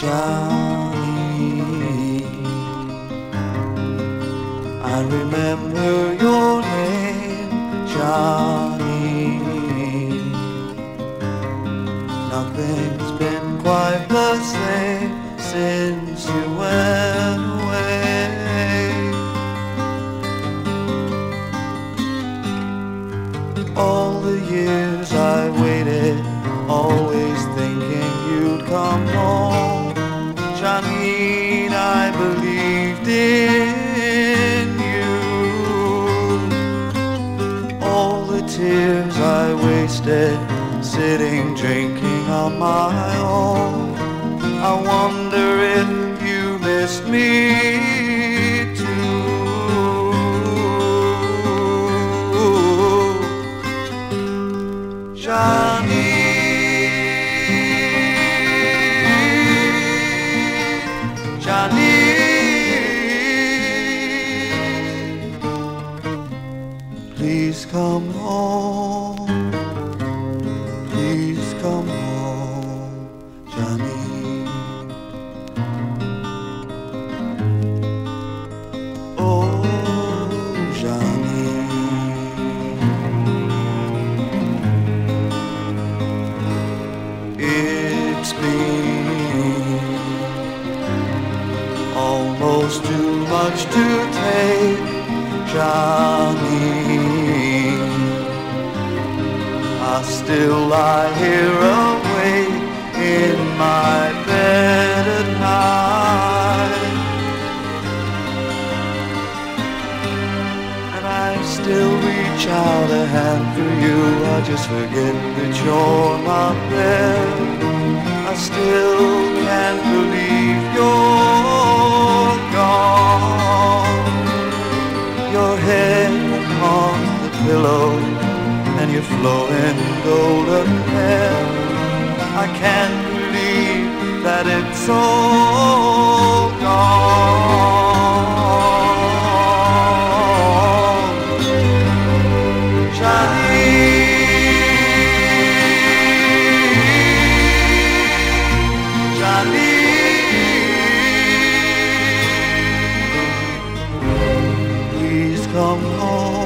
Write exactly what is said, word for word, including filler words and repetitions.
Johnny, I remember your name, Johnny. Nothing's been quite the same since you went away. All the years I waited, always thinking you'd come home. Johnny, I believed in you. All the tears I wasted, sitting drinking on my own. I wonder if you missed me too. Johnny, Johnny, please come home. Please come home, Johnny. Oh, Johnny. It's been almost too much to take, Johnny. I still lie here awake in my bed at night, and I still reach out a hand for you. I just forget that you're not there. I still can't believe you're gone. Your head on the pillow and your flowing golden hair. I can't believe that it's all gone. Johnny, Johnny, please come home.